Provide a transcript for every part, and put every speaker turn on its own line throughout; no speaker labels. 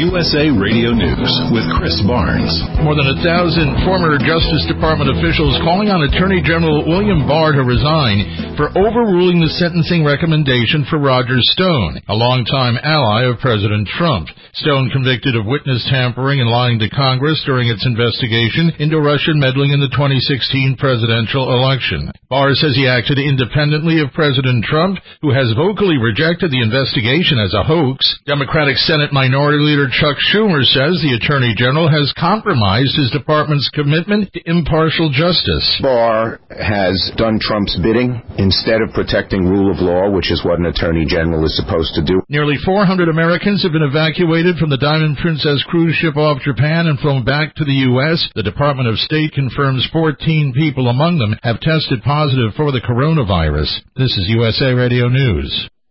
USA Radio News with Chris Barnes.
More than 1,000 former Justice Department officials calling on Attorney General William Barr to resign for overruling the sentencing recommendation for Roger Stone, a longtime ally of President Trump. Stone convicted of witness tampering and lying to Congress during its investigation into Russian meddling in the 2016 presidential election. Barr says he acted independently of President Trump, who has vocally rejected the investigation as a hoax. Democratic Senate Minority Leader Chuck Schumer says the Attorney General has compromised his department's commitment to impartial justice.
Barr has done Trump's bidding instead of protecting rule of law, which is what an Attorney General is supposed to do.
Nearly 400 Americans have been evacuated from the Diamond Princess cruise ship off Japan and flown back to the U.S. The Department of State confirms 14 people among them have tested positive for the coronavirus. This is USA Radio News.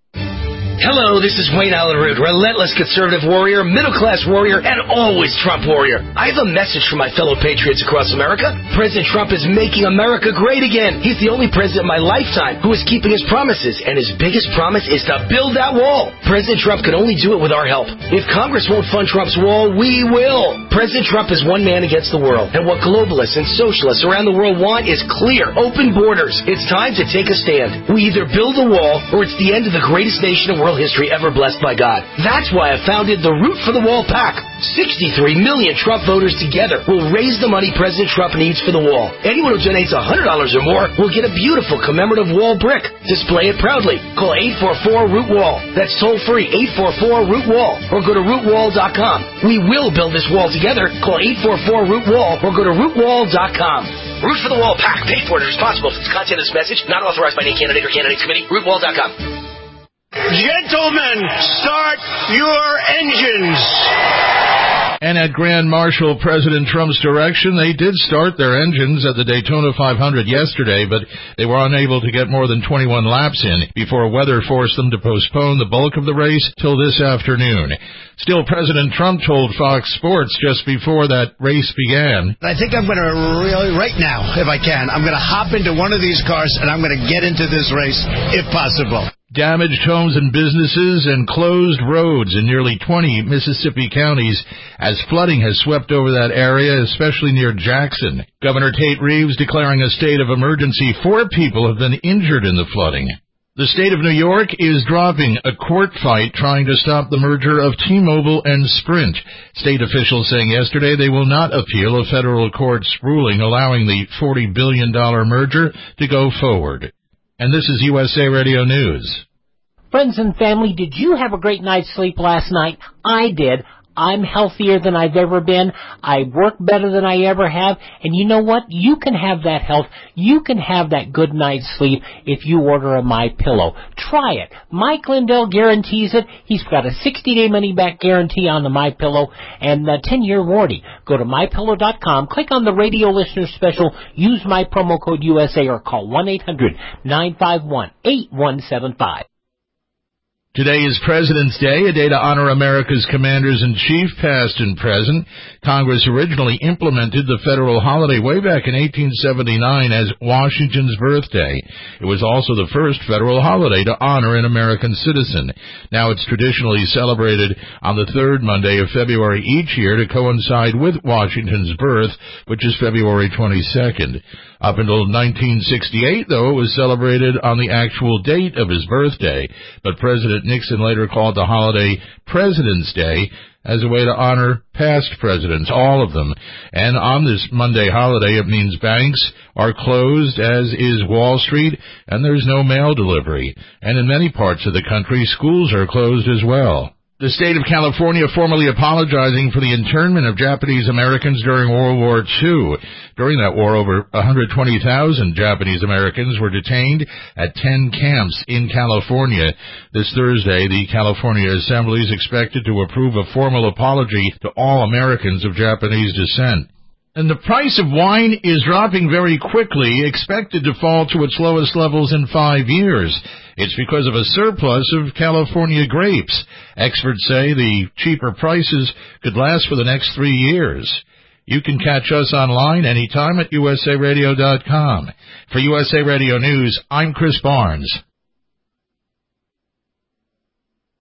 Hello, this is Wayne Allen Root, relentless conservative warrior, middle-class warrior, and always Trump warrior. I have a message for my fellow patriots across America. President Trump is making America great again. He's the only president in my lifetime who is keeping his promises, and his biggest promise is to build that wall. President Trump can only do it with our help. If Congress won't fund Trump's wall, we will. President Trump is one man against the world, and what globalists and socialists around the world want is clear, open borders. It's time to take a stand. We either build a wall, or it's the end of the greatest nation in world history ever blessed by God. That's why I founded the Root for the Wall PAC. 63 million Trump voters together will raise the money President Trump needs for the wall. Anyone who donates $100 or more will get a beautiful commemorative wall brick. Display it proudly. Call 844-ROOT-WALL. That's toll-free, 844-ROOT-WALL. Or go to rootwall.com. We will build this wall together. Call 844-ROOT-WALL or go to rootwall.com. Root for the Wall PAC. Paid for and responsible for the content of this message. Not authorized by any candidate or candidates committee. Rootwall.com.
Gentlemen, start your engines.
And at Grand Marshal President Trump's direction, they did start their engines at the Daytona 500 yesterday, but they were unable to get more than 21 laps in before weather forced them to postpone the bulk of the race till this afternoon. Still, President Trump told Fox Sports just before that race began,
I think I'm going to really, right now, if I can, I'm going to hop into one of these cars and I'm going to get into this race, if possible.
Damaged homes and businesses and closed roads in nearly 20 Mississippi counties as flooding has swept over that area, especially near Jackson. Governor Tate Reeves declaring a state of emergency. 4 people have been injured in the flooding. The state of New York is dropping a court fight trying to stop the merger of T-Mobile and Sprint. State officials saying yesterday they will not appeal a federal court's ruling allowing the $40 billion merger to go forward. And this is USA Radio News.
Friends and family, did you have a great night's sleep last night? I did. I'm healthier than I've ever been. I work better than I ever have. And you know what? You can have that health. You can have that good night's sleep if you order a MyPillow. Try it. Mike Lindell guarantees it. He's got a 60-day money-back guarantee on the MyPillow and a 10-year warranty. Go to MyPillow.com, click on the radio listener special, use my promo code USA or call 1-800-951-8175.
Today is President's Day, a day to honor America's commanders-in-chief, past and present. Congress originally implemented the federal holiday way back in 1879 as Washington's birthday. It was also the first federal holiday to honor an American citizen. Now it's traditionally celebrated on the third Monday of February each year to coincide with Washington's birth, which is February 22nd. Up until 1968, though, it was celebrated on the actual date of his birthday, but President Nixon later called the holiday President's Day as a way to honor past presidents, all of them. And on this Monday holiday, it means banks are closed, as is Wall Street, and there's no mail delivery. And in many parts of the country, schools are closed as well. The state of California formally apologizing for the internment of Japanese Americans during World War II. During that war, over 120,000 Japanese Americans were detained at 10 camps in California. This Thursday, the California Assembly is expected to approve a formal apology to all Americans of Japanese descent. And the price of wine is dropping very quickly, expected to fall to its lowest levels in 5 years. It's because of a surplus of California grapes. Experts say the cheaper prices could last for the next 3 years. You can catch us online anytime at usaradio.com. For USA Radio News, I'm Chris Barnes.